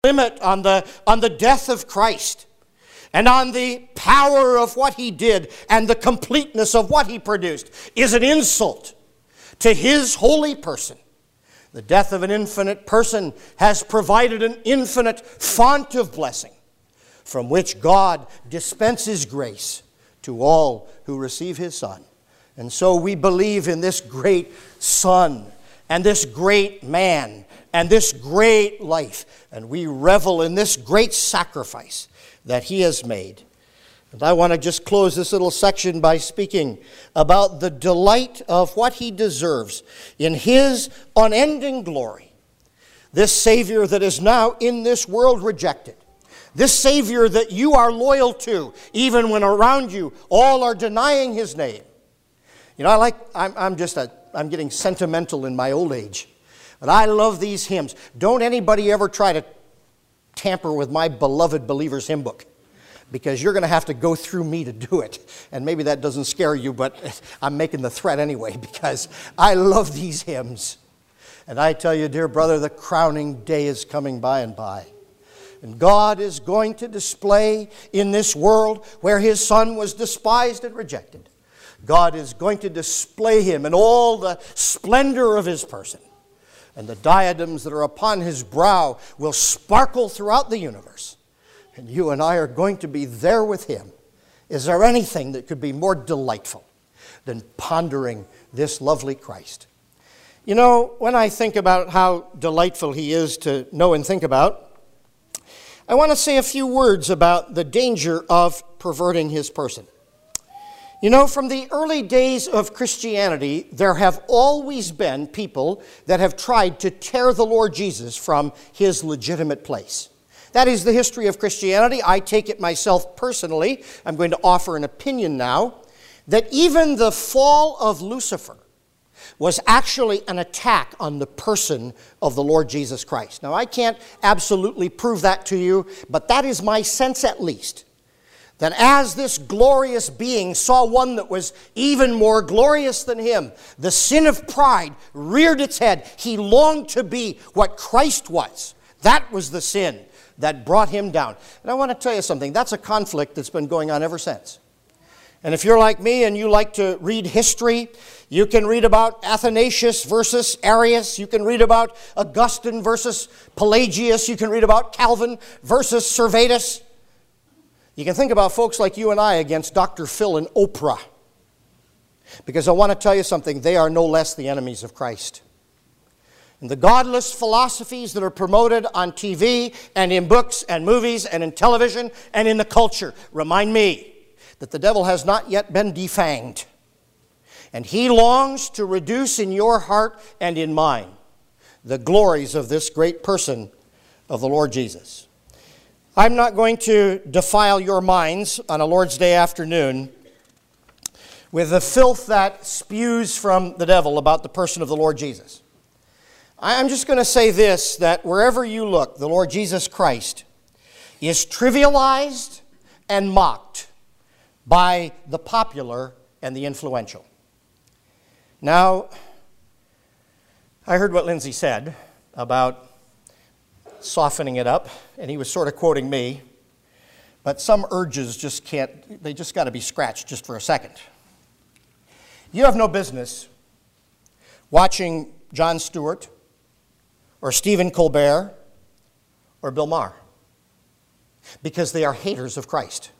limit on the death of Christ and on the power of what he did and the completeness of what he produced is an insult to his holy person. The death of an infinite person has provided an infinite font of blessing from which God dispenses grace to all who receive his Son. And so we believe in this great Son and this great man and this great life. And we revel in this great sacrifice that he has made. And I want to just close this little section by speaking about the delight of what he deserves in his unending glory. This Savior that is now in this world rejected. This Savior that you are loyal to, even when around you all are denying his name. You know, I'm getting sentimental in my old age. But I love these hymns. Don't anybody ever try to tamper with my beloved Believer's hymn book, because you're going to have to go through me to do it. And maybe that doesn't scare you, but I'm making the threat anyway, because I love these hymns. And I tell you, dear brother, the crowning day is coming by and by. And God is going to display in this world where his Son was despised and rejected. God is going to display him in all the splendor of his person. And the diadems that are upon his brow will sparkle throughout the universe. And you and I are going to be there with him. Is there anything that could be more delightful than pondering this lovely Christ? You know, when I think about how delightful he is to know and think about, I want to say a few words about the danger of perverting his person. You know, from the early days of Christianity, there have always been people that have tried to tear the Lord Jesus from his legitimate place. That is the history of Christianity. I take it myself personally. I'm going to offer an opinion now that even the fall of Lucifer was actually an attack on the person of the Lord Jesus Christ. Now, I can't absolutely prove that to you, but that is my sense at least. That as this glorious being saw one that was even more glorious than him, the sin of pride reared its head. He longed to be what Christ was. That was the sin that brought him down. And I want to tell you something. That's a conflict that's been going on ever since. And if you're like me and you like to read history, you can read about Athanasius versus Arius. You can read about Augustine versus Pelagius. You can read about Calvin versus Servetus. You can think about folks like you and I against Dr. Phil and Oprah. Because I want to tell you something, they are no less the enemies of Christ. And the godless philosophies that are promoted on TV and in books and movies and in television and in the culture remind me that the devil has not yet been defanged. And he longs to reduce in your heart and in mine the glories of this great person of the Lord Jesus. I'm not going to defile your minds on a Lord's Day afternoon with the filth that spews from the devil about the person of the Lord Jesus. I'm just going to say this, that wherever you look, the Lord Jesus Christ is trivialized and mocked by the popular and the influential. Now, I heard what Lindsay said about softening it up, and he was sort of quoting me, but some urges just can't, they just got to be scratched just for a second. You have no business watching Jon Stewart or Stephen Colbert or Bill Maher, because they are haters of Christ.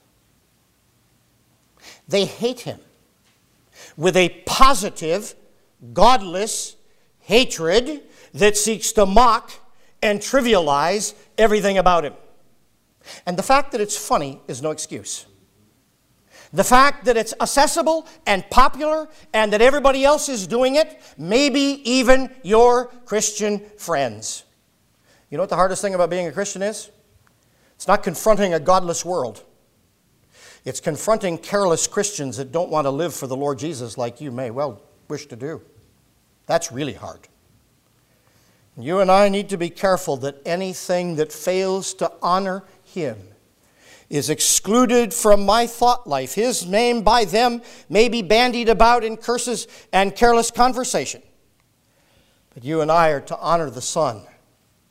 They hate him with a positive, godless hatred that seeks to mock and trivialize everything about him. And the fact that it's funny is no excuse. The fact that it's accessible and popular and that everybody else is doing it, maybe even your Christian friends. You know what the hardest thing about being a Christian is? It's not confronting a godless world. It's confronting careless Christians that don't want to live for the Lord Jesus like you may well wish to do. That's really hard. You and I need to be careful that anything that fails to honor him is excluded from my thought life. His name by them may be bandied about in curses and careless conversation. But you and I are to honor the Son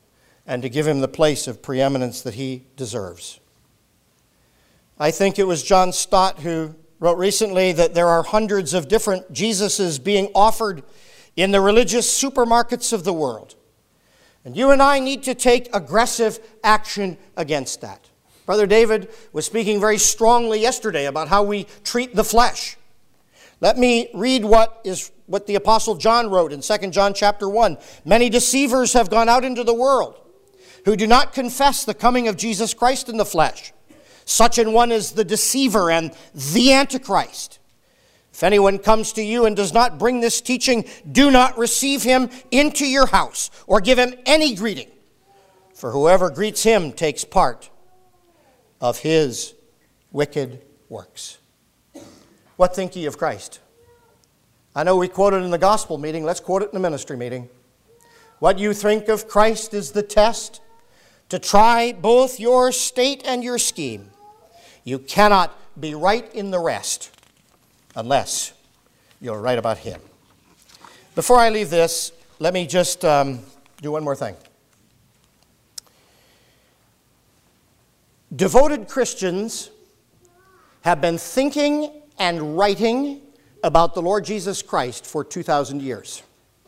and to give him the place of preeminence that he deserves. I think it was John Stott who wrote recently that there are hundreds of different Jesuses being offered in the religious supermarkets of the world. And you and I need to take aggressive action against that. Brother David was speaking very strongly yesterday about how we treat the flesh. Let me read what the Apostle John wrote in 2 John chapter 1. Many deceivers have gone out into the world who do not confess the coming of Jesus Christ in the flesh. Such an one is the deceiver and the Antichrist. If anyone comes to you and does not bring this teaching, do not receive him into your house or give him any greeting. For whoever greets him takes part of his wicked works. What think ye of Christ? I know we quoted in the gospel meeting. Let's quote it in the ministry meeting. What you think of Christ is the test to try both your state and your scheme. You cannot be right in the rest unless you're right about him. Before I leave this, let me just do one more thing. Devoted Christians have been thinking and writing about the Lord Jesus Christ for 2,000 years.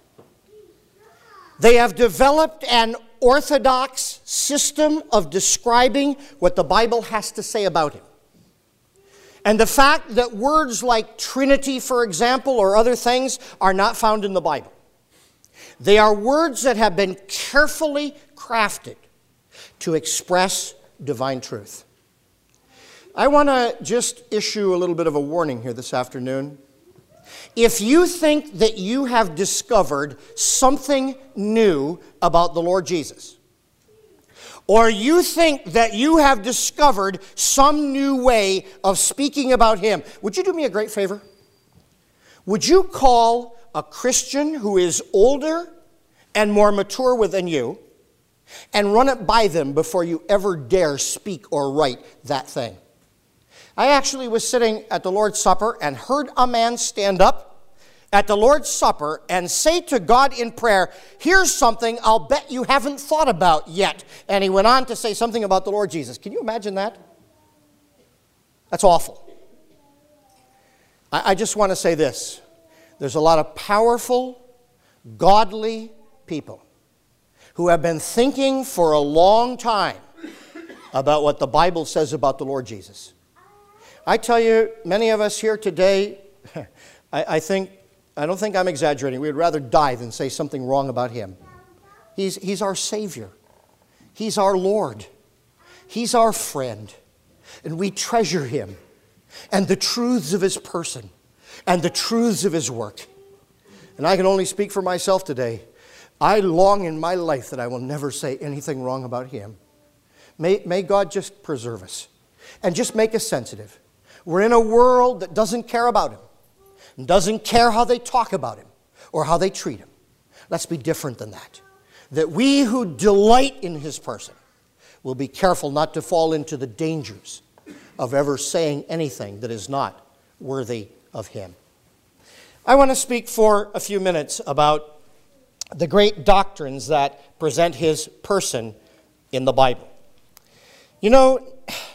They have developed an orthodox system of describing what the Bible has to say about him. And the fact that words like Trinity, for example, or other things are not found in the Bible. They are words that have been carefully crafted to express divine truth. I want to just issue a little bit of a warning here this afternoon. If you think that you have discovered something new about the Lord Jesus, or you think that you have discovered some new way of speaking about him, would you do me a great favor? Would you call a Christian who is older and more mature within you and run it by them before you ever dare speak or write that thing? I actually was sitting at the Lord's Supper and heard a man stand up at the Lord's Supper and say to God in prayer, here's something I'll bet you haven't thought about yet. And he went on to say something about the Lord Jesus. Can you imagine that? That's awful. I just want to say this. There's a lot of powerful, godly people who have been thinking for a long time about what the Bible says about the Lord Jesus. I tell you, many of us here today, I don't think I'm exaggerating. We'd rather die than say something wrong about him. He's our Savior. He's our Lord. He's our friend. And we treasure him and the truths of his person and the truths of his work. And I can only speak for myself today. I long in my life that I will never say anything wrong about him. May God just preserve us and just make us sensitive. We're in a world that doesn't care about him. And doesn't care how they talk about him or how they treat him. Let's be different than that. That we who delight in his person will be careful not to fall into the dangers of ever saying anything that is not worthy of him. I want to speak for a few minutes about the great doctrines that present his person in the Bible. You know,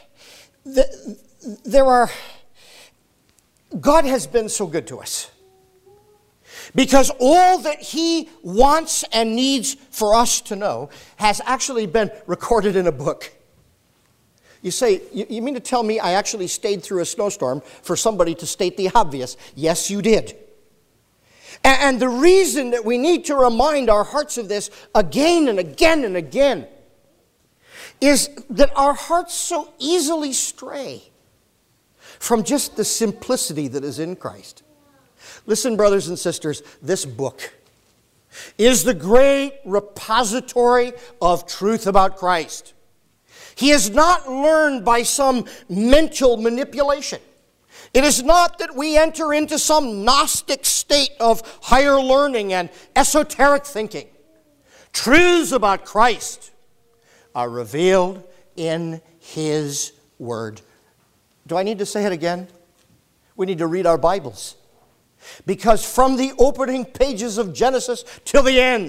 God has been so good to us because all that he wants and needs for us to know has actually been recorded in a book. You say, you mean to tell me I actually stayed through a snowstorm for somebody to state the obvious? Yes, you did. And the reason that we need to remind our hearts of this again and again and again is that our hearts so easily stray from just the simplicity that is in Christ. Listen, brothers and sisters, this book is the great repository of truth about Christ. He is not learned by some mental manipulation. It is not that we enter into some Gnostic state of higher learning and esoteric thinking. Truths about Christ are revealed in his word. Do I need to say it again? We need to read our Bibles. Because from the opening pages of Genesis till the end,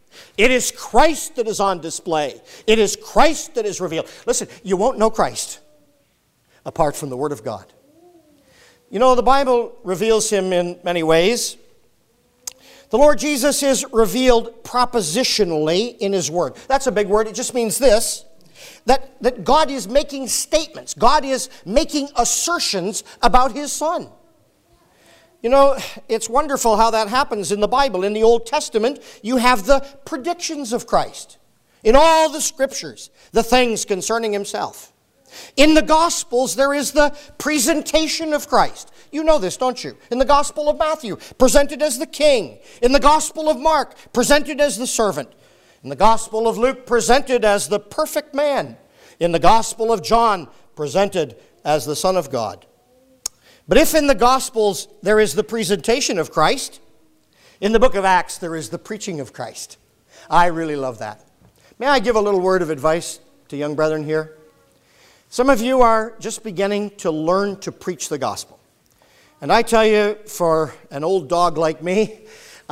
It is Christ that is on display. It is Christ that is revealed. Listen, you won't know Christ apart from the Word of God. You know, the Bible reveals him in many ways. The Lord Jesus is revealed propositionally in his Word. That's a big word. It just means this, that God is making statements. God is making assertions about his Son. You know, it's wonderful how that happens in the Bible. In the Old Testament, you have the predictions of Christ. In all the Scriptures, the things concerning himself. In the Gospels, there is the presentation of Christ. You know this, don't you? In the Gospel of Matthew, presented as the king. In the Gospel of Mark, presented as the servant. In the Gospel of Luke, presented as the perfect man. In the Gospel of John, presented as the Son of God. But if in the Gospels there is the presentation of Christ, in the book of Acts there is the preaching of Christ. I really love that. May I give a little word of advice to young brethren here? Some of you are just beginning to learn to preach the gospel. And I tell you, for an old dog like me,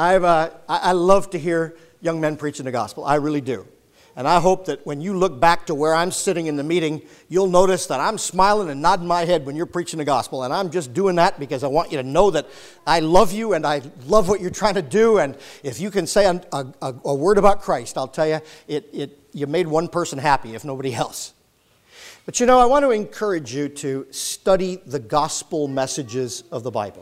I love to hear young men preaching the gospel. I really do. And I hope that when you look back to where I'm sitting in the meeting, you'll notice that I'm smiling and nodding my head when you're preaching the gospel. And I'm just doing that because I want you to know that I love you and I love what you're trying to do. And if you can say a word about Christ, I'll tell you, you made one person happy, if nobody else. But you know, I want to encourage you to study the gospel messages of the Bible.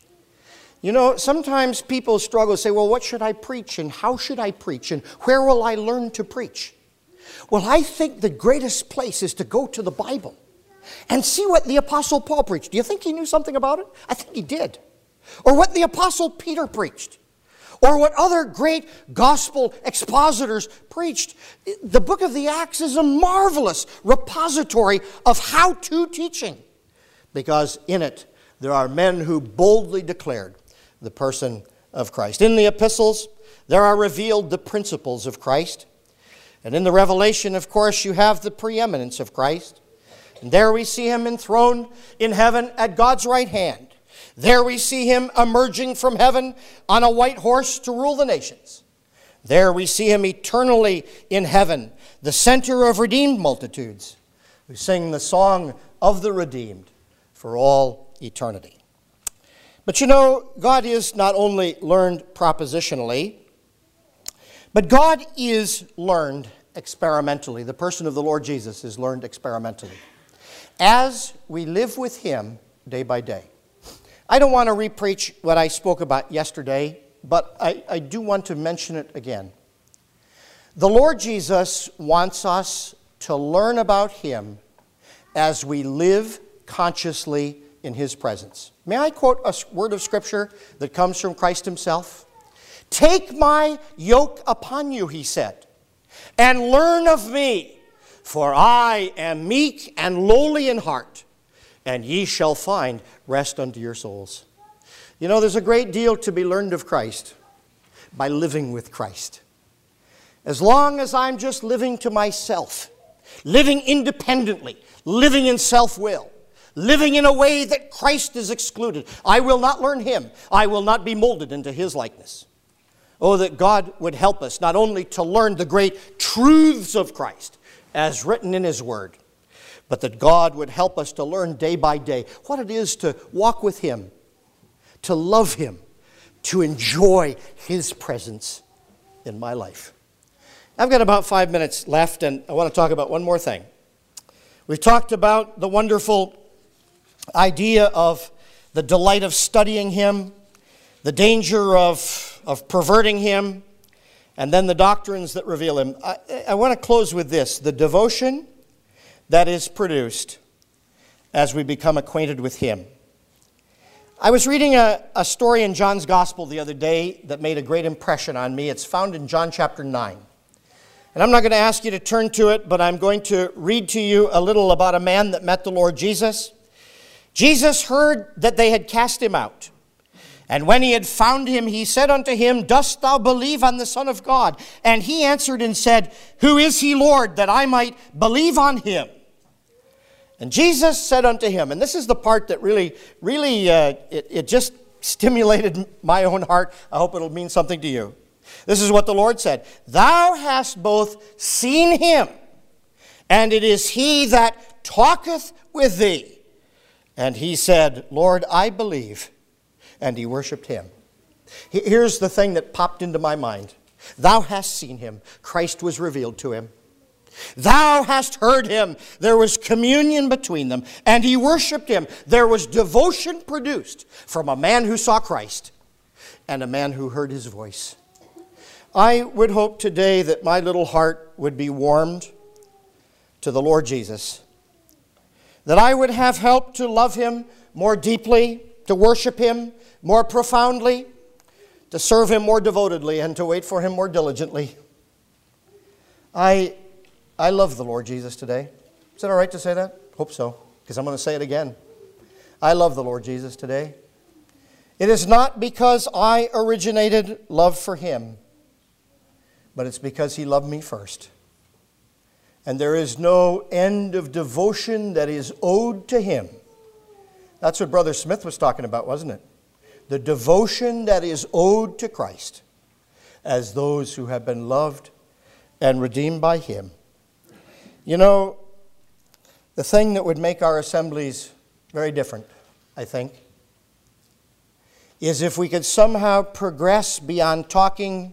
You know, sometimes people struggle and say, well, what should I preach and how should I preach and where will I learn to preach? Well, I think the greatest place is to go to the Bible and see what the Apostle Paul preached. Do you think he knew something about it? I think he did. Or what the Apostle Peter preached. Or what other great gospel expositors preached. The book of the Acts is a marvelous repository of how-to teaching, because in it there are men who boldly declared the person of Christ. In the epistles, there are revealed the principles of Christ. And in the Revelation, of course, you have the preeminence of Christ. And there we see him enthroned in heaven at God's right hand. There we see him emerging from heaven on a white horse to rule the nations. There we see him eternally in heaven, the center of redeemed multitudes, who sing the song of the redeemed for all eternity. But you know, God is not only learned propositionally, but God is learned experimentally. The person of the Lord Jesus is learned experimentally, as we live with him day by day. I don't want to repreach what I spoke about yesterday, but I do want to mention it again. The Lord Jesus wants us to learn about him as we live consciously in his presence. May I quote a word of Scripture that comes from Christ himself? Take my yoke upon you, he said, and learn of me, for I am meek and lowly in heart, and ye shall find rest unto your souls. You know, there's a great deal to be learned of Christ by living with Christ. As long as I'm just living to myself, living independently, living in self-will, living in a way that Christ is excluded, I will not learn him. I will not be molded into his likeness. Oh, that God would help us not only to learn the great truths of Christ as written in his word, but that God would help us to learn day by day what it is to walk with him, to love him, to enjoy his presence in my life. I've got about 5 minutes left, and I want to talk about one more thing. We've talked about the wonderful idea of the delight of studying him, the danger of perverting him, and then the doctrines that reveal him. I want to close with this: the devotion that is produced as we become acquainted with him. I was reading a story in John's Gospel the other day that made a great impression on me. It's found in John chapter 9. And I'm not going to ask you to turn to it, but I'm going to read to you a little about a man that met the Lord Jesus. Jesus heard that they had cast him out. And when he had found him, he said unto him, Dost thou believe on the Son of God? And he answered and said, Who is he, Lord, that I might believe on him? And Jesus said unto him, and this is the part that really it just stimulated my own heart. I hope it'll mean something to you. This is what the Lord said. Thou hast both seen him, and it is he that talketh with thee. And he said, Lord, I believe. And he worshiped him. Here's the thing that popped into my mind. Thou hast seen him. Christ was revealed to him. Thou hast heard him. There was communion between them, and he worshiped him. There was devotion produced from a man who saw Christ and a man who heard his voice. I would hope today that my little heart would be warmed to the Lord Jesus, that I would have help to love him more deeply, to worship him more profoundly, to serve him more devotedly, and to wait for him more diligently. I love the Lord Jesus today. Is it all right to say that? Hope so, because I'm going to say it again. I love the Lord Jesus today. It is not because I originated love for him, but it's because he loved me first. And there is no end of devotion that is owed to him. That's what Brother Smith was talking about, wasn't it? The devotion that is owed to Christ as those who have been loved and redeemed by him. You know, the thing that would make our assemblies very different, I think, is if we could somehow progress beyond talking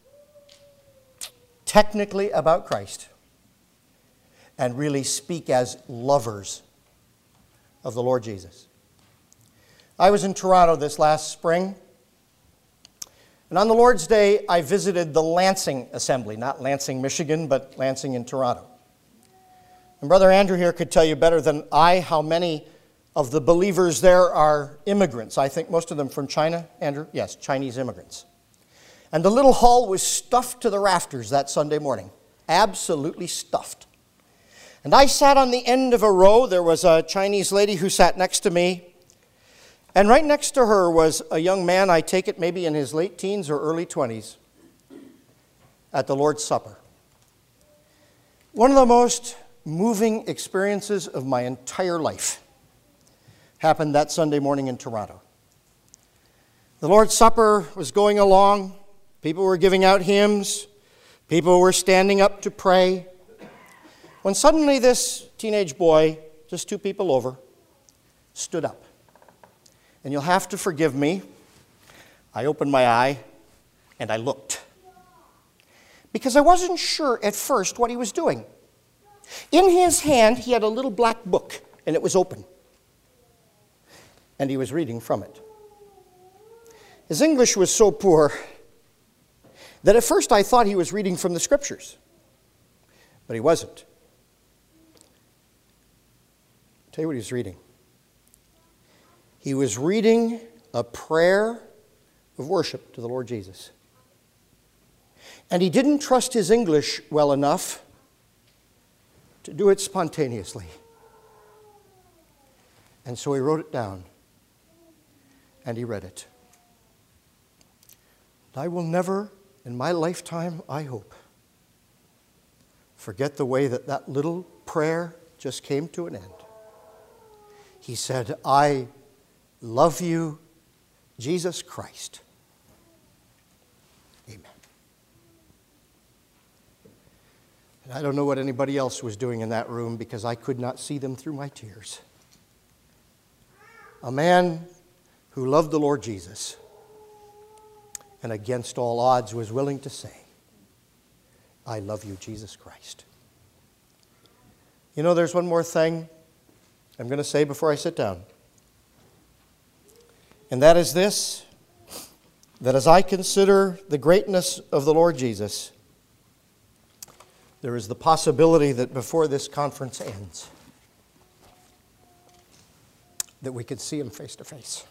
technically about Christ and really speak as lovers of the Lord Jesus. I was in Toronto this last spring, and on the Lord's Day, I visited the Lansing Assembly, not Lansing, Michigan, but Lansing in Toronto. And Brother Andrew here could tell you better than I how many of the believers there are immigrants. I think most of them from China, Andrew? Yes, Chinese immigrants. And the little hall was stuffed to the rafters that Sunday morning. Absolutely stuffed. And I sat on the end of a row. There was a Chinese lady who sat next to me. And right next to her was a young man, I take it maybe in his late teens or early 20s, at the Lord's Supper. One of the most moving experiences of my entire life happened that Sunday morning in Toronto. The Lord's Supper was going along. People were giving out hymns. People were standing up to pray. When suddenly this teenage boy, just two people over, stood up. And you'll have to forgive me. I opened my eye and I looked. Because I wasn't sure at first what he was doing. In his hand, he had a little black book, and it was open. And he was reading from it. His English was so poor that at first I thought he was reading from the Scriptures. But he wasn't. I'll tell you what he was reading. He was reading a prayer of worship to the Lord Jesus. And he didn't trust his English well enough to do it spontaneously. And so he wrote it down. And he read it. I will never, in my lifetime, I hope, forget the way that that little prayer just came to an end. He said, I love you, Jesus Christ. Amen. And I don't know what anybody else was doing in that room because I could not see them through my tears. A man who loved the Lord Jesus and against all odds was willing to say, I love you, Jesus Christ. You know, there's one more thing I'm going to say before I sit down. And that is this, that as I consider the greatness of the Lord Jesus, there is the possibility that before this conference ends, that we could see him face to face.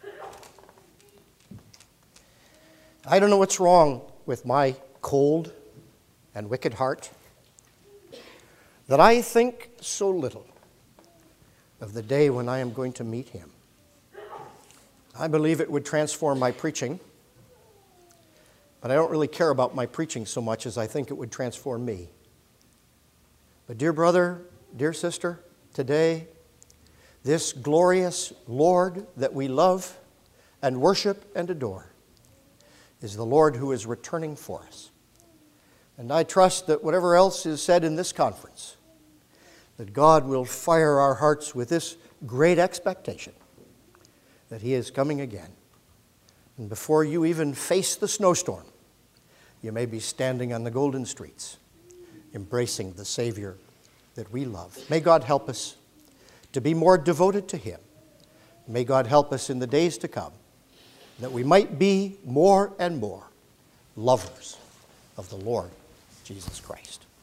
I don't know what's wrong with my cold and wicked heart, that I think so little of the day when I am going to meet him. I believe it would transform my preaching, but I don't really care about my preaching so much as I think it would transform me. But dear brother, dear sister, today, this glorious Lord that we love and worship and adore is the Lord who is returning for us. And I trust that whatever else is said in this conference, that God will fire our hearts with this great expectation that He is coming again. And before you even face the snowstorm, you may be standing on the golden streets, embracing the Savior that we love. May God help us to be more devoted to Him. May God help us in the days to come, that we might be more and more lovers of the Lord Jesus Christ.